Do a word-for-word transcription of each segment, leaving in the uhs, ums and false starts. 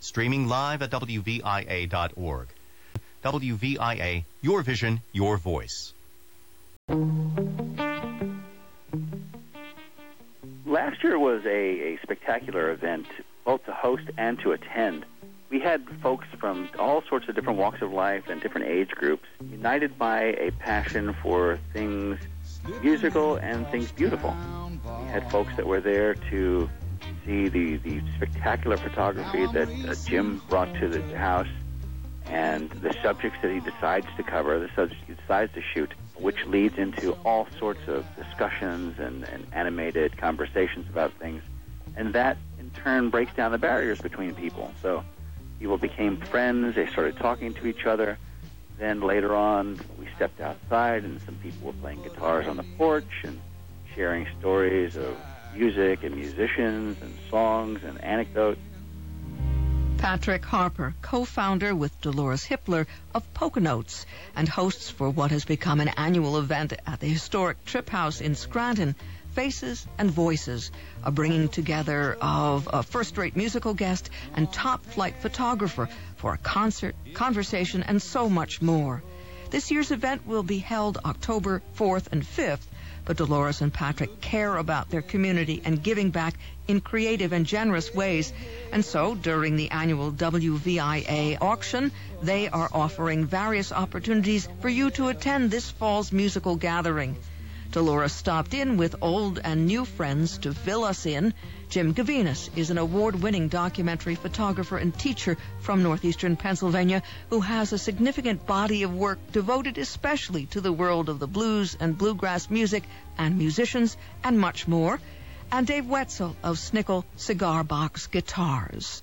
streaming live at W V I A dot org. W V I A, your vision, your voice. Last year was a, a spectacular event, both to host and to attend. We had folks from all sorts of different walks of life and different age groups, united by a passion for things musical and things beautiful. We had folks that were there to see the, the spectacular photography that uh, Jim brought to the house, and the subjects that he decides to cover, the subjects he decides to shoot, which leads into all sorts of discussions and, and animated conversations about things. And that, in turn, breaks down the barriers between people. So people became friends, they started talking to each other. Then later on, we stepped outside, and some people were playing guitars on the porch and sharing stories of music and musicians and songs and anecdotes. Patrick Harper, co-founder with Dolores Hippler of Poconotes and hosts for what has become an annual event at the historic Trip House in Scranton, Faces and Voices, a bringing together of a first-rate musical guest and top-flight photographer for a concert, conversation, and so much more. This year's event will be held October fourth and fifth, but Dolores and Patrick care about their community and giving back in creative and generous ways. And so, during the annual W V I A auction, they are offering various opportunities for you to attend this fall's musical gathering. Dolores stopped in with old and new friends to fill us in. Jim Gavinas is an award-winning documentary photographer and teacher from northeastern Pennsylvania who has a significant body of work devoted especially to the world of the blues and bluegrass music and musicians and much more. And Dave Wetzel of Snickle Cigar Box Guitars.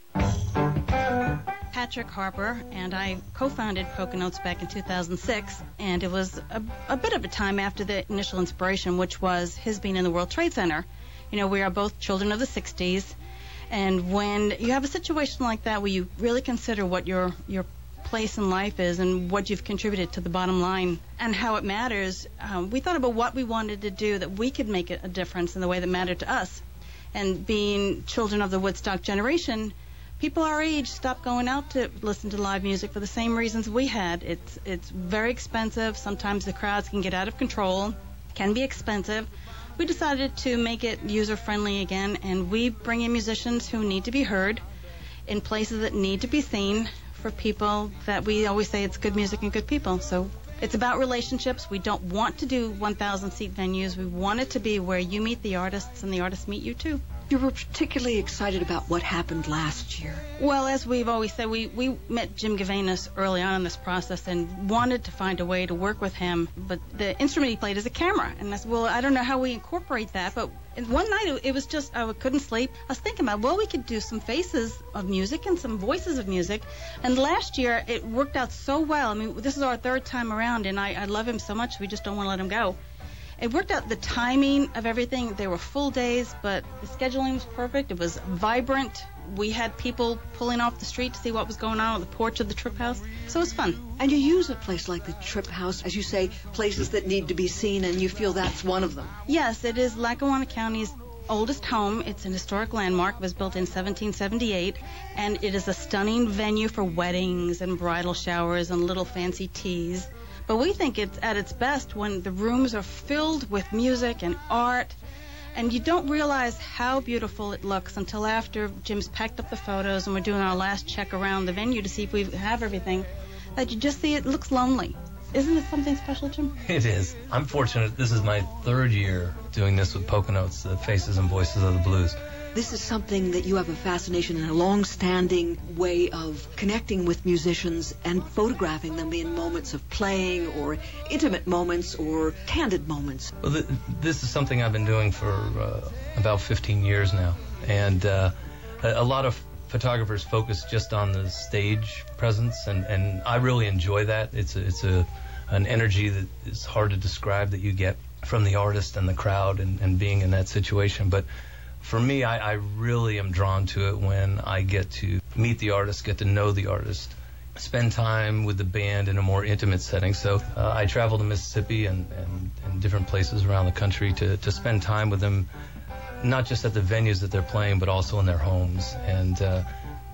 Patrick Harper and I co-founded Poconotes back in two thousand six, and it was a, a bit of a time after the initial inspiration, which was his being in the World Trade Center. You know, we are both children of the sixties, and when you have a situation like that where you really consider what your your place in life is and what you've contributed to the bottom line and how it matters, um, we thought about what we wanted to do that we could make a difference in the way that mattered to us. And being children of the Woodstock generation, people our age stopped going out to listen to live music for the same reasons we had. It's it's very expensive. Sometimes the crowds can get out of control, can be expensive. We decided to make it user-friendly again, and we bring in musicians who need to be heard in places that need to be seen for people that we always say it's good music and good people. So it's about relationships. We don't want to do one thousand seat venues. We want it to be where you meet the artists and the artists meet you too. You were particularly excited about what happened last year. Well, as we've always said, we, we met Jim Gavinas early on in this process and wanted to find a way to work with him, but the instrument he played is a camera. And I said, well, I don't know how we incorporate that, but one night it, it was just, I couldn't sleep. I was thinking about, well, we could do some faces of music and some voices of music. And last year it worked out so well. I mean, this is our third time around, and I, I love him so much, we just don't want to let him go. It worked out, the timing of everything. They were full days, but the scheduling was perfect. It was vibrant. We had people pulling off the street to see what was going on on the porch of the Trip House. So it was fun. And you use a place like the Trip House, as you say, places that need to be seen, and you feel that's one of them. Yes, it is Lackawanna County's oldest home. It's an historic landmark. It was built in seventeen seventy-eight, and it is a stunning venue for weddings and bridal showers and little fancy teas. But we think it's at its best when the rooms are filled with music and art, and you don't realize how beautiful it looks until after Jim's packed up the photos and we're doing our last check around the venue to see if we have everything, that you just see it looks lonely. Isn't it something special, Jim? It is. I'm fortunate. This is my third year doing this with Poconotes, the Faces and Voices of the Blues. This is something that you have a fascination and a long-standing way of connecting with musicians and photographing them in moments of playing or intimate moments or candid moments. Well, th- this is something I've been doing for uh, about fifteen years now. And uh, a, a lot of photographers focus just on the stage presence, and, and I really enjoy that. It's a, it's a an energy that is hard to describe that you get from the artist and the crowd and, and being in that situation. But for me, I, I really am drawn to it when I get to meet the artist, get to know the artist, spend time with the band in a more intimate setting. So uh, I travel to Mississippi and, and, and different places around the country to, to spend time with them, not just at the venues that they're playing, but also in their homes. And uh,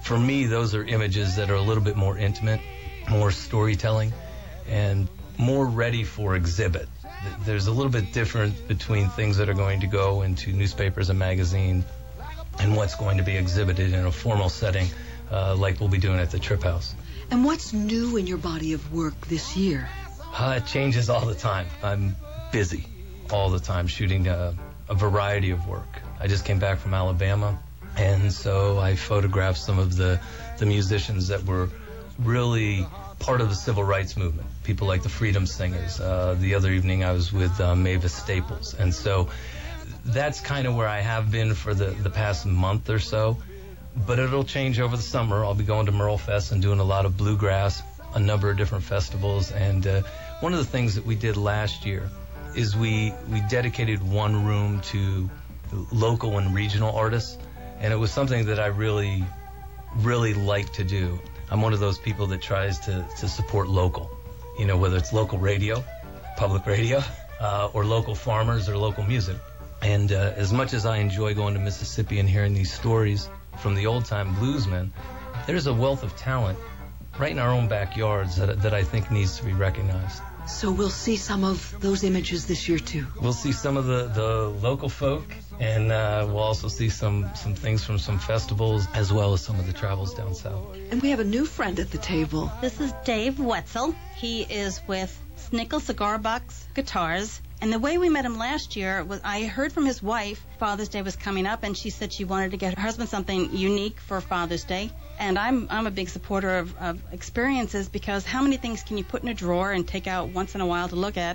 for me, those are images that are a little bit more intimate, more storytelling, and more ready for exhibit. There's a little bit different between things that are going to go into newspapers and magazines and what's going to be exhibited in a formal setting, uh, like we'll be doing at the Trip House. And what's new in your body of work this year? Uh, it changes all the time. I'm busy all the time shooting a, a variety of work. I just came back from Alabama, and so I photographed some of the, the musicians that were really part of the civil rights movement, people like the Freedom Singers. Uh, the other evening I was with uh, Mavis Staples. And so that's kind of where I have been for the, the past month or so. But it'll change over the summer. I'll be going to Merle Fest and doing a lot of bluegrass, a number of different festivals. And uh, one of the things that we did last year is we, we dedicated one room to local and regional artists. And it was something that I really, really like to do. I'm one of those people that tries to, to support local, you know, whether it's local radio, public radio, uh, or local farmers or local music. And uh, as much as I enjoy going to Mississippi and hearing these stories from the old-time bluesmen, there's a wealth of talent right in our own backyards that, that I think needs to be recognized. So we'll see some of those images this year, too. We'll see some of the, the local folk, and uh, we'll also see some, some things from some festivals, as well as some of the travels down south. And we have a new friend at the table. This is Dave Wetzel. He is with Snickle Cigar Box Guitars. And the way we met him last year was I heard from his wife Father's Day was coming up, and she said she wanted to get her husband something unique for Father's Day. And I'm I'm a big supporter of, of experiences, because how many things can you put in a drawer and take out once in a while to look at?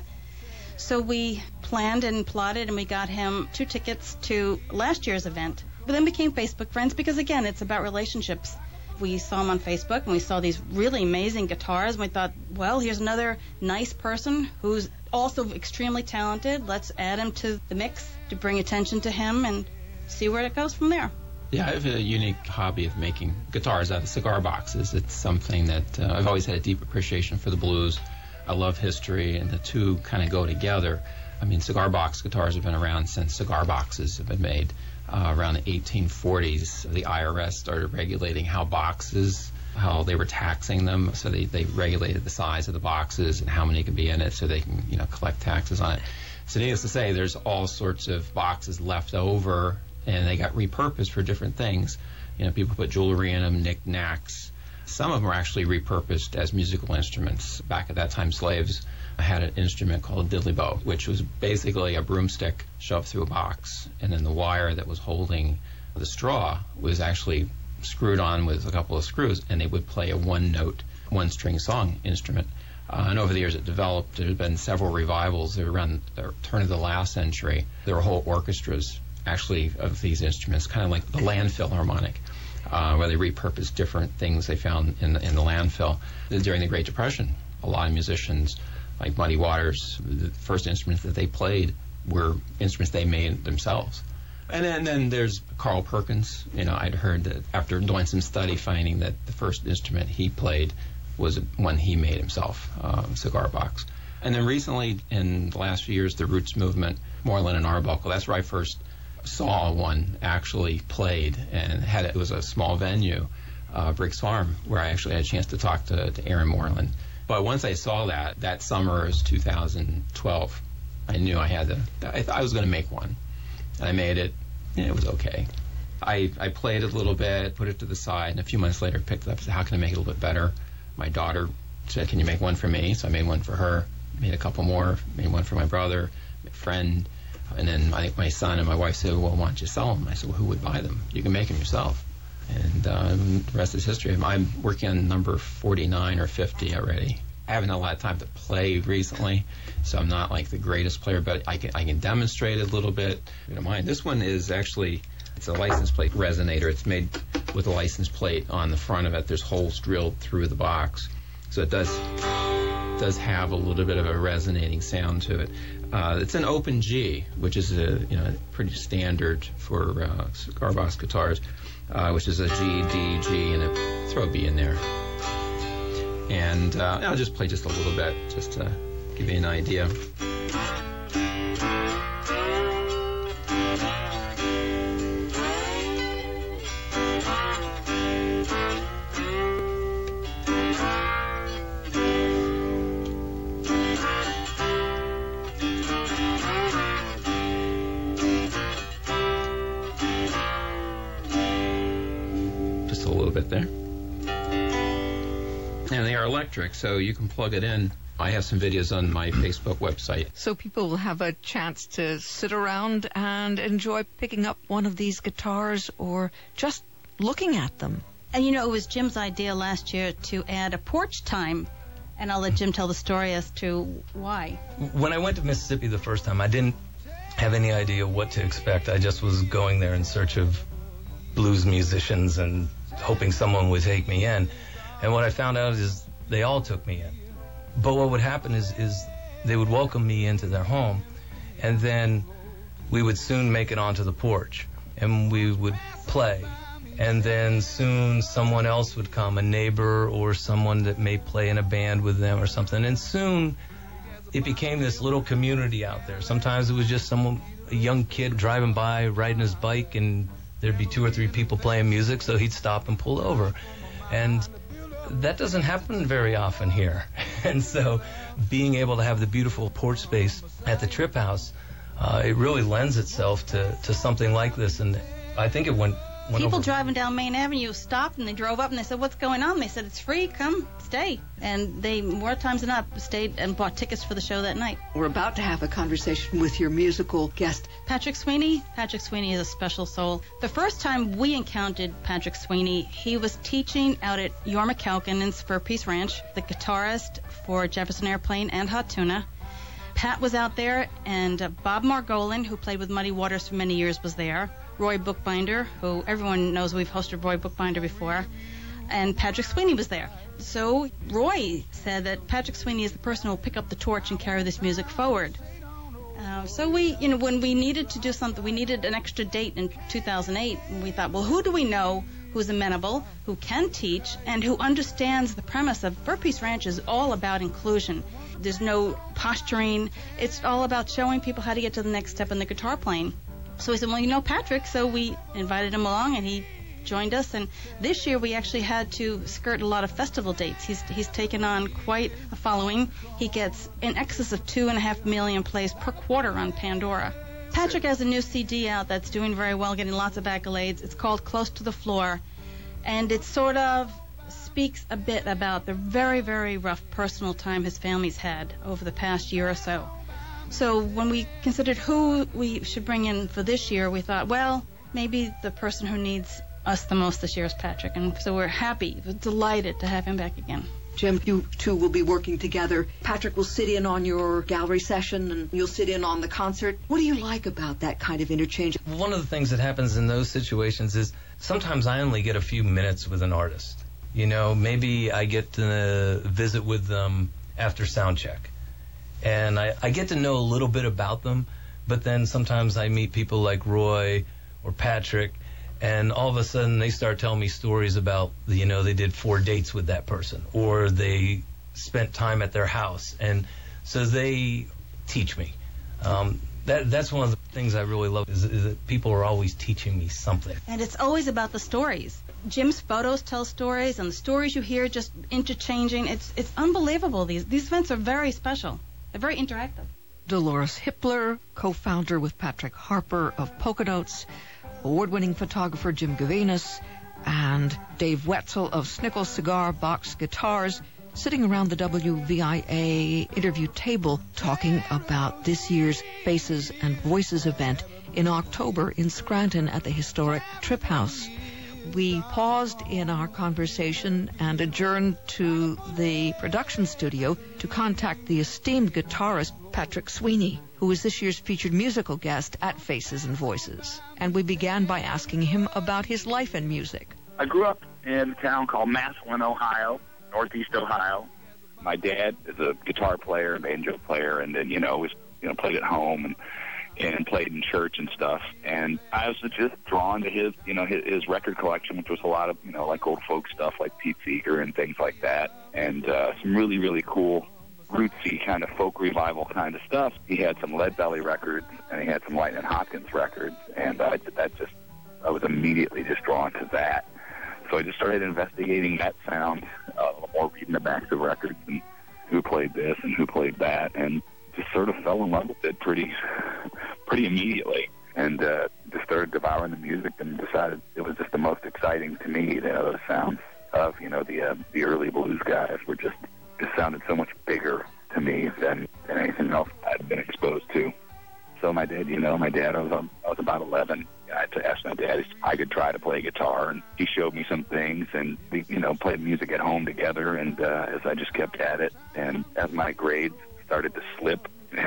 So we planned and plotted, and we got him two tickets to last year's event. But then became Facebook friends, because, again, it's about relationships. We saw him on Facebook, and we saw these really amazing guitars, and we thought, well, here's another nice person who's also extremely talented. Let's add him to the mix to bring attention to him and see where it goes from there. Yeah, I have a unique hobby of making guitars out of cigar boxes. It's something that uh, I've always had a deep appreciation for the blues. I love history, and the two kind of go together. I mean, cigar box guitars have been around since cigar boxes have been made. Uh, around the eighteen forties, the I R S started regulating how boxes, how they were taxing them. So they, they regulated the size of the boxes and how many could be in it, so they can, you know, collect taxes on it. So needless to say, there's all sorts of boxes left over, and they got repurposed for different things. You know, people put jewelry in them, knickknacks. Some of them were actually repurposed as musical instruments. Back at that time, slaves had an instrument called a diddley bow, which was basically a broomstick shoved through a box, and then the wire that was holding the straw was actually screwed on with a couple of screws, and they would play a one-note, one-string song instrument. Uh, and over the years it developed. There have been several revivals around the turn of the last century. There were whole orchestras, actually, of these instruments, kind of like the landfill harmonic, uh, where they repurposed different things they found in the, in the landfill. During the Great Depression, a lot of musicians, like Muddy Waters, the first instruments that they played were instruments they made themselves. And then, then there's Carl Perkins. You know, I'd heard that after doing some study, finding that the first instrument he played was one he made himself, uh, cigar box. And then recently, in the last few years, the Roots movement, Moreland and Arbuckle, that's where I first saw one actually played, and had it was a small venue, uh, Briggs Farm, where I actually had a chance to talk to, to Aaron Moreland. But once I saw that, that summer is two thousand twelve, I knew I had to, I thought I was going to make one. And I made it, and it was okay. I, I played it a little bit, put it to the side, and a few months later picked it up and said, how can I make it a little bit better? My daughter said, can you make one for me? So I made one for her, made a couple more, made one for my brother, my friend, and then my, my son and my wife said, well, why don't you sell them? I said, well, who would buy them? You can make them yourself. And um, the rest is history. I'm working on number forty-nine or fifty already. I haven't had a lot of time to play recently, so I'm not like the greatest player, but I can I can demonstrate it a little bit. You don't mind. This one is actually, it's a license plate resonator. It's made with a license plate on the front of it. There's holes drilled through the box, so it does does have a little bit of a resonating sound to it. Uh, it's an open G, which is a you know pretty standard for uh, cigar box guitars, uh, which is a G, D, G, and a, throw a B in there. And uh, I'll just play just a little bit, just to give you an idea. there. And they are electric, so you can plug it in. I have some videos on my Facebook website. So people will have a chance to sit around and enjoy picking up one of these guitars or just looking at them. And you know, it was Jim's idea last year to add a porch time, and I'll let Jim tell the story as to why. When I went to Mississippi the first time, I didn't have any idea what to expect. I just was going there in search of blues musicians and hoping someone would take me in. And what I found out is they all took me in. But what would happen is, is they would welcome me into their home, and then we would soon make it onto the porch, and we would play. And then soon someone else would come, a neighbor or someone that may play in a band with them or something. And soon it became this little community out there. Sometimes it was just someone, a young kid driving by, riding his bike, and there'd be two or three people playing music, so he'd stop and pull over. And that doesn't happen very often here. And so being able to have the beautiful porch space at the Trip House, uh, it really lends itself to, to something like this. And I think it went, went People over. driving down Main Avenue stopped, and they drove up, and they said, "What's going on?" They said, "It's free. Come, stay." And they, more times than not, stayed and bought tickets for the show that night. We're about to have a conversation with your musical guest. Patrick Sweeney. Patrick Sweeney is a special soul. The first time we encountered Patrick Sweeney, he was teaching out at Yorma Calkin's Fur Peace Ranch, the guitarist for Jefferson Airplane and Hot Tuna. Pat was out there, and uh, Bob Margolin, who played with Muddy Waters for many years, was there. Roy Bookbinder, who everyone knows we've hosted Roy Bookbinder before, and Patrick Sweeney was there. So Roy said that Patrick Sweeney is the person who will pick up the torch and carry this music forward. Uh, so we, you know, when we needed to do something, we needed an extra date in two thousand eight, and we thought, well, who do we know who's amenable, who can teach, and who understands the premise of Fur Peace Ranch is all about inclusion. There's no posturing. It's all about showing people how to get to the next step in the guitar playing. So we said, well, you know Patrick, so we invited him along, and he joined us. And this year we actually had to skirt a lot of festival dates. He's he's taken on quite a following. He gets in excess of two and a half million plays per quarter on Pandora. Patrick has a new C D out that's doing very well, getting lots of accolades. It's called Close to the Floor, and it sort of speaks a bit about the very, very rough personal time his family's had over the past year or so. So when we considered who we should bring in for this year, we thought, well, maybe the person who needs us the most this year is Patrick. And so we're happy, we're delighted to have him back again. Jim, you two will be working together. Patrick will sit in on your gallery session, and you'll sit in on the concert. What do you like about that kind of interchange? One of the things that happens in those situations is sometimes I only get a few minutes with an artist. You know, maybe I get to visit with them after sound check. And I, I get to know a little bit about them, but then sometimes I meet people like Roy or Patrick, and all of a sudden they start telling me stories about, you know, they did four dates with that person, or they spent time at their house. And so they teach me. Um, that That's one of the things I really love, is, is that people are always teaching me something. And it's always about the stories. Jim's photos tell stories, and the stories you hear just interchanging. It's it's unbelievable. These these events are very special. They're very interactive. Dolores Hippler, co-founder with Patrick Harper of Poconotes, award-winning photographer Jim Gavinas, and Dave Wetzel of Snickle Cigar Box Guitars, sitting around the W V I A interview table talking about this year's Faces and Voices event in October in Scranton at the historic Trip House. We paused in our conversation and adjourned to the production studio to contact the esteemed guitarist Patrick Sweeney, who is this year's featured musical guest at Faces and Voices. And we began by asking him about his life in music. I grew up in a town called Massillon, Ohio, northeast Ohio. My dad is a guitar player, banjo player, and then, you know, was, you know, played at home and and played in church and stuff. And I was just drawn to his, you know, his, his record collection, which was a lot of, you know, like old folk stuff like Pete Seeger and things like that. And uh, some really, really cool, rootsy kind of folk revival kind of stuff. He had some Lead Belly records, and he had some Lightnin' Hopkins records. And I, that just, I was immediately just drawn to that. So I just started investigating that sound, uh, a little more reading the backs of records and who played this and who played that, and just sort of fell in love with it pretty pretty immediately, and uh, just started devouring the music and decided it was just the most exciting to me. You know, the sounds of, you know, the uh, the early blues guys were just, just sounded so much bigger to me than, than anything else I'd been exposed to. So my dad, you know, my dad, I was, um, I was about eleven. I had to ask my dad if I could try to play guitar, and he showed me some things, and we, you know, played music at home together. And uh, as I just kept at it, and as my grades started to slip,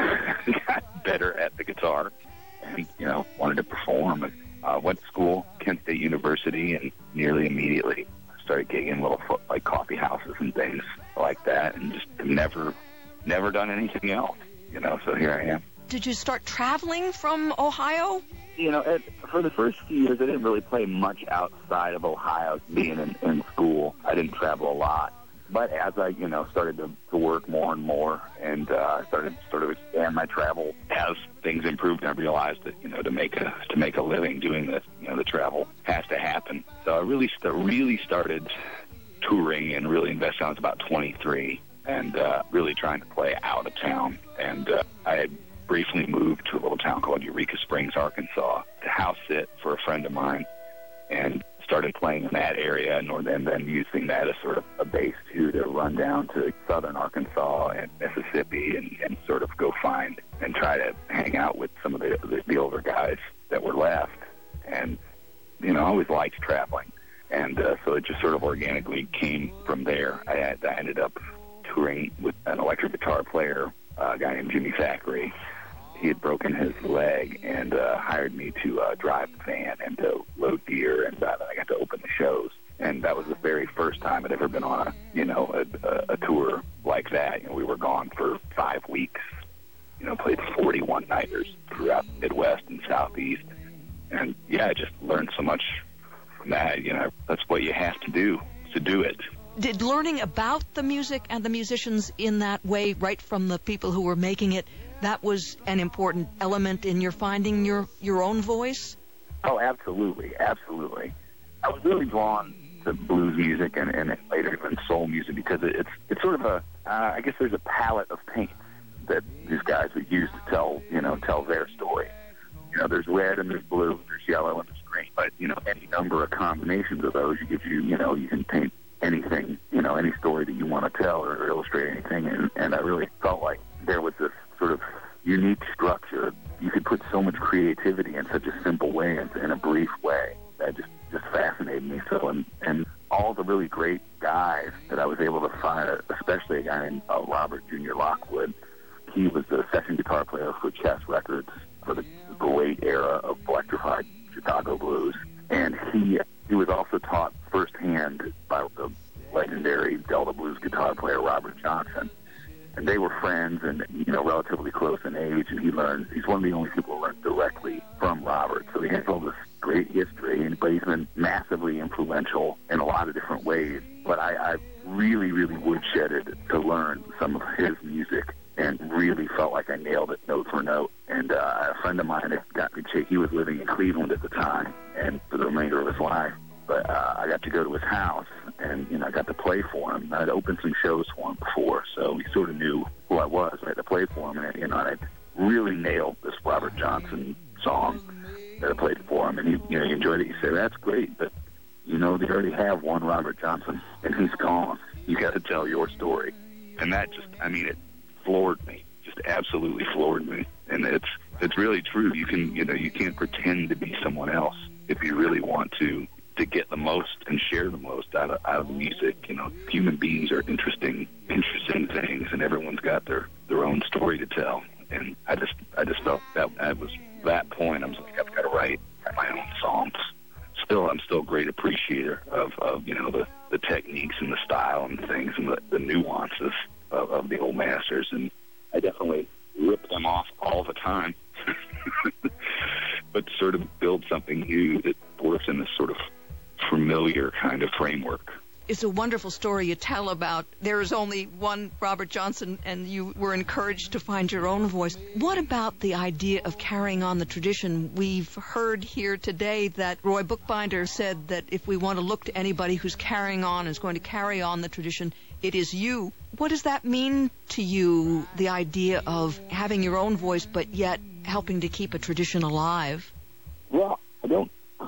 got better at the guitar, and you know, wanted to perform. And uh, went to school, Kent State University, and nearly immediately started gigging little like coffee houses and things like that, and just never, never done anything else. You know, so here I am. Did you start traveling from Ohio? You know, at, for the first few years, I didn't really play much outside of Ohio, being in, in school. I didn't travel a lot. But as I, you know, started to, to work more and more, and uh, started to sort of expand my travel as things improved, I realized that, you know, to make a to make a living doing this, you know, the travel has to happen. So I really st- really started touring and really investing. I was about twenty-three, and uh, really trying to play out of town. And uh, I had briefly moved to a little town called Eureka Springs, Arkansas, to house sit for a friend of mine, and started playing in that area, and then using that as sort of a base too to run down to southern Arkansas and Mississippi and, and sort of go find and try to hang out with some of the, the, the older guys that were left. And, you know, I always liked traveling. And uh, so it just sort of organically came from there. I, had, I ended up touring with an electric guitar player, uh, a guy named Jimmy Thackeray. He had broken his leg and uh, hired me to uh, drive the van and to load gear, and uh, then I got to open the shows. And that was the very first time I'd ever been on a, you know, a, a, a tour like that. You know, we were gone for five weeks. You know, played forty-one nighters throughout the Midwest and Southeast. And yeah, I just learned so much from that. You know, that's what you have to do to do it. Did learning about the music and the musicians in that way, right from the people who were making it, that was an important element in your finding your, your own voice? Oh, absolutely, absolutely. I was really drawn to blues music and, and later even soul music because it's it's sort of a, uh, I guess there's a palette of paints that these guys would use to tell, you know, tell their story. You know, there's red and there's blue, there's yellow and there's green, but, you know, any number of combinations of those, you give you, you know, you can paint anything, you know, any story that you want to tell or illustrate anything. And, and I really felt like there was this sort of unique structure. You could put so much creativity in such a simple way and in a brief way. That just, just fascinated me. So, and, and all the really great guys that I was able to find, especially a guy named uh, Robert Junior Lockwood. He was the session guitar player for Chess Records for the great era of electrified Chicago blues. And he he was also taught firsthand by the legendary Delta blues guitar player Robert Johnson. And they were friends and, you know, relatively close in age. And he learned, he's one of the only people who learned directly from Robert. So he has all this great history, and but he's been massively influential in a lot of different ways. But I, I really, really woodshedded to learn some of his music and really felt like I nailed it note for note. And uh, a friend of mine had got me to, he was living in Cleveland at the time and for the remainder of his life. But uh, I got to go to his house, and, you know, I got to play for him. I'd opened some shows for him before, so he sort of knew who I was. I had to play for him, and, you know, I really nailed this Robert Johnson song that I played for him. And he, you know, he enjoyed it. He said, "That's great, but, you know, they already have one Robert Johnson, and he's gone. You got to tell your story." And that just, I mean, it floored me, just absolutely floored me. And it's it's really true. You can, you know, you can't pretend to be someone else if you really want to. to get the most and share the most out of, out of the music. You know, human beings are interesting, interesting things, and everyone's got their, their own story to tell. And I just, I just felt that that was that point. I was like, I've got to write my own songs. Still, I'm still a great appreciator of, of you know, the, the techniques and the style and things and the, the nuances of, of the old masters. And I definitely rip them off all the time. But sort of build something new that works in this sort of familiar kind of framework. It's a wonderful story you tell about there is only one Robert Johnson and you were encouraged to find your own voice. What about the idea of carrying on the tradition? We've heard here today that Roy Bookbinder said that if we want to look to anybody who's carrying on, is going to carry on the tradition, it is you. What does that mean to you, the idea of having your own voice but yet helping to keep a tradition alive? Well,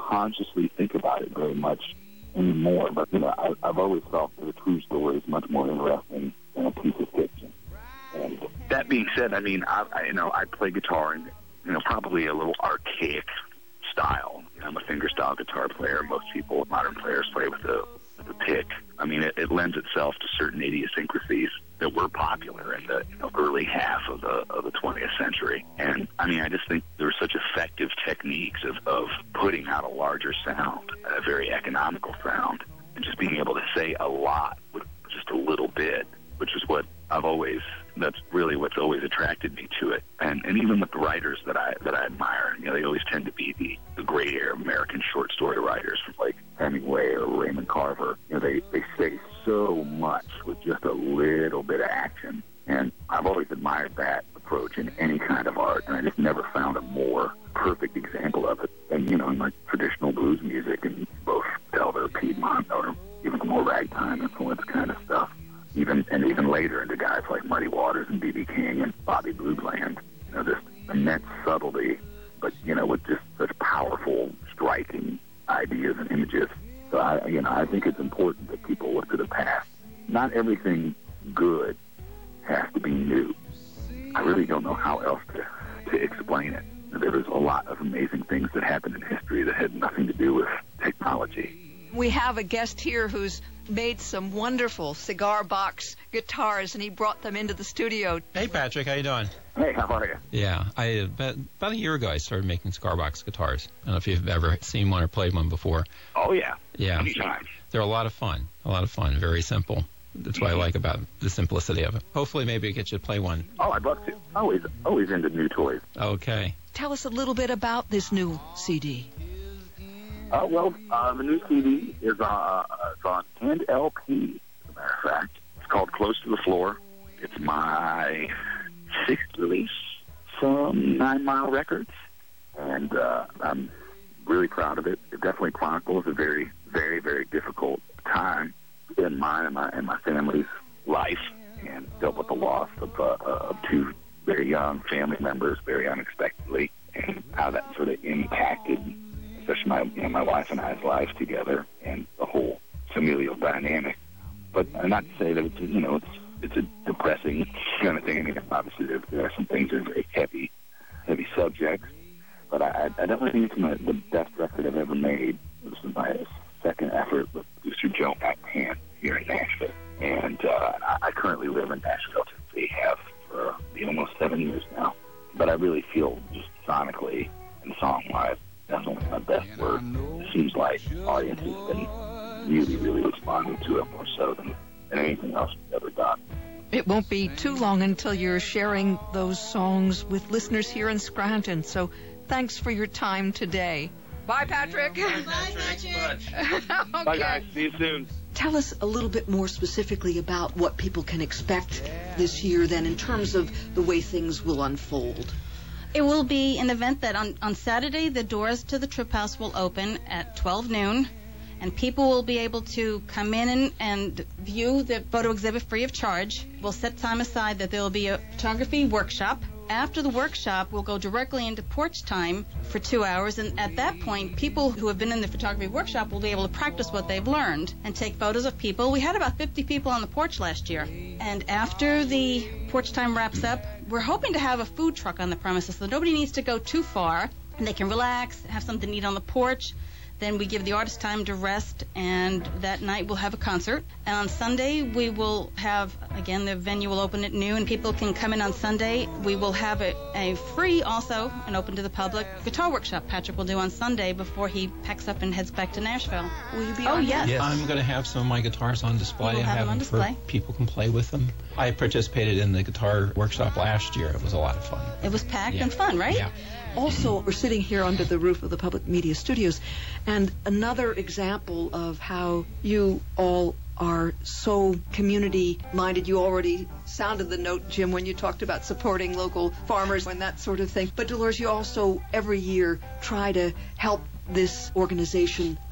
consciously think about it very much anymore. But, you know, I, I've always felt that a true story is much more interesting than a piece of fiction. And that being said, I mean, I, I you know, I play guitar in, you know, probably a little archaic style. You know, I'm a fingerstyle guitar player. Most people, modern players, play with a, with a pick. I mean, it, it lends itself to certain idiosyncrasies that were popular in the, you know, early half of the of the twentieth century. And I mean, I just think there were such effective techniques of, of putting out a larger sound, a very economical sound, and just being able to say a lot with just a little bit, which is what I've always, that's really what's always attracted me to it. And and even with the writers that I that I admire, you know, they always tend to be the, the great air American short story writers, like Hemingway or Raymond Carver. You know, they, they say so much with just a little bit of action. And I've always admired that approach in any kind of art, and I just never found a more perfect example of it than, you know, in like traditional blues music and both Delta, Piedmont, or even more ragtime influence kind of stuff. Even and even later into guys like Muddy Waters and B B King and Bobby Blue Bland. You know, this immense subtlety, but, you know, with just such powerful, striking ideas and images. So I, you know, I think it's important that people look to the past. Not everything good has to be new. I really don't know how else to, to explain it. There was a lot of amazing things that happened in history that had nothing to do with technology. We have a guest here who's made some wonderful cigar box guitars, and he brought them into the studio. Hey, Patrick, how you doing? Hey, how are you? Yeah, I about, about a year ago I started making cigar box guitars. I don't know if you've ever seen one or played one before. Oh, yeah. Yeah. Anytime. They're a lot of fun. A lot of fun. Very simple. That's what I like about the simplicity of it. Hopefully maybe it gets you to play one. Oh, I'd love to. Always, always into new toys. Okay. Tell us a little bit about this new C D. Uh, well, uh, the new C D is uh, uh, it's on ten L P, as a matter of fact. It's called Close to the Floor. It's my sixth release from Nine Mile Records, and uh, I'm really proud of it. It definitely chronicles a very, very, very difficult time in mine and my, and my family's life, and dealt with the loss of, uh, of two very young family members very unexpectedly, and how that sort of impacted especially my, you know, my wife and I's lives together and the whole familial dynamic. But uh, not to say that it's, you know, it's it's a depressing kind of thing. I mean, obviously there, there are some things that are very heavy, heavy subjects. But I, I definitely think it's my, the best record I've ever made. This is my second effort with producer Joe McMahon here in Nashville. And uh, I, I currently live in Nashville, Tennessee, have for uh, almost seven years now. But I really feel just sonically and song-wise, that's only my best work. It seems like audiences have been really, really responding to it more so than, than anything else we've ever done. It won't be too long until you're sharing those songs with listeners here in Scranton, so thanks for your time today. Bye, Patrick. Bye, Patrick. Okay. Bye, guys. See you soon. Tell us a little bit more specifically about what people can expect this year, then, in terms of the way things will unfold. It will be an event that on, on Saturday, the doors to the Trip House will open at twelve noon, and people will be able to come in and, and view the photo exhibit free of charge. We'll set time aside that there will be a photography workshop. After the workshop, we'll go directly into porch time for two hours, and at that point, people who have been in the photography workshop will be able to practice what they've learned and take photos of people. We had about fifty people on the porch last year. And after the porch time wraps up, we're hoping to have a food truck on the premises, so nobody needs to go too far, and they can relax, have something to eat on the porch. Then we give the artist time to rest, and that night we'll have a concert. And on Sunday, we will have, again, the venue will open at noon. People can come in on Sunday. We will have a, a free, also, and open to the public, guitar workshop Patrick will do on Sunday before he packs up and heads back to Nashville. Will you be Oh, on yes. Yes. I'm going to have some of my guitars on display. You will I have them on for display. people can play with them. I participated in the guitar workshop last year. It was a lot of fun. It was packed Yeah. and fun, right? Yeah. Also, we're sitting here under the roof of the Public Media Studios, and another example of how you all are so community-minded. You already sounded the note, Jim, when you talked about supporting local farmers and that sort of thing. But, Dolores, you also every year try to help this organization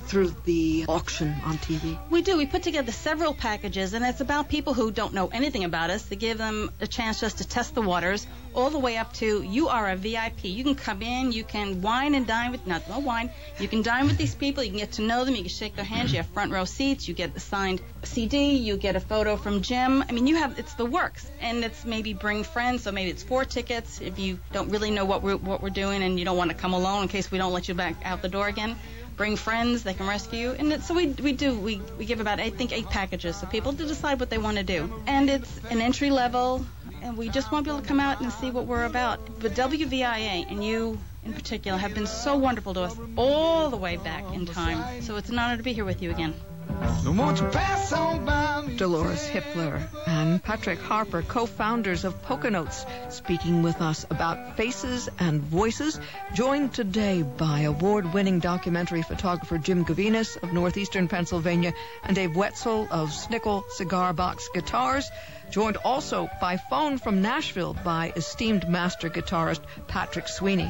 through the auction on T V? We do. We put together several packages, and it's about people who don't know anything about us to give them a chance just to test the waters, all the way up to you are a V I P. You can come in, you can wine and dine with, not no wine, you can dine with these people, you can get to know them, you can shake their hands, you have front row seats, you get a signed C D, you get a photo from Jim. I mean, you have, it's the works, and it's maybe bring friends, so maybe it's four tickets if you don't really know what we're, what we're doing and you don't want to come alone in case we don't let you back out the door again. Bring friends, they can rescue you. And it, so we we do, we, we give about, I think, eight packages so people to decide what they want to do. And it's an entry level, and we just want people to come out and see what we're about. But W V I A, and you in particular, have been so wonderful to us all the way back in time. So it's an honor to be here with you again. Dolores Hippler and Patrick Harper, co-founders of Poconotes, speaking with us about Faces and Voices, joined today by award-winning documentary photographer Jim Gavinas of northeastern Pennsylvania and Dave Wetzel of Snickel Cigar Box Guitars, joined also by phone from Nashville by esteemed master guitarist Patrick Sweeney.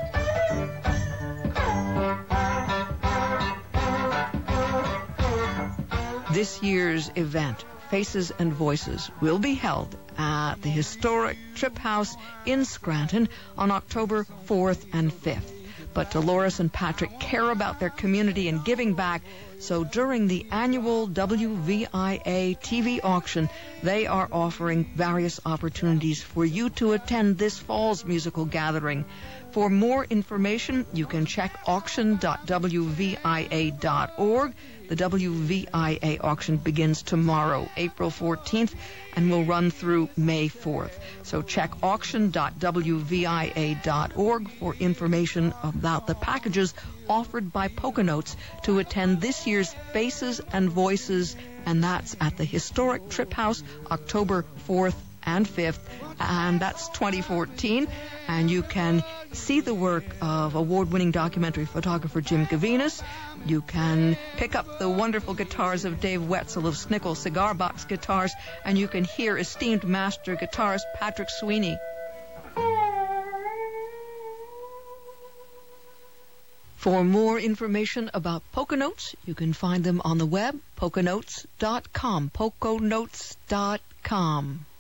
This year's event, Faces and Voices, will be held at the historic Trip House in Scranton on October fourth and fifth. But Dolores and Patrick care about their community and giving back, so during the annual W V I A T V auction, they are offering various opportunities for you to attend this fall's musical gathering. For more information, you can check auction dot w v i a dot org. The W V I A auction begins tomorrow, April fourteenth, and will run through May fourth. So check auction dot w v i a dot org for information about the packages offered by Poconotes to attend this year's Faces and Voices, and that's at the historic Trip House, October fourth and fifth, and that's twenty fourteen. And you can see the work of award-winning documentary photographer Jim Gavinas. You can pick up the wonderful guitars of Dave Wetzel of Snickel Cigar Box Guitars, and you can hear esteemed master guitarist Patrick Sweeney. For more information about Poconotes, you can find them on the web, poconotes dot com, poconotes dot com.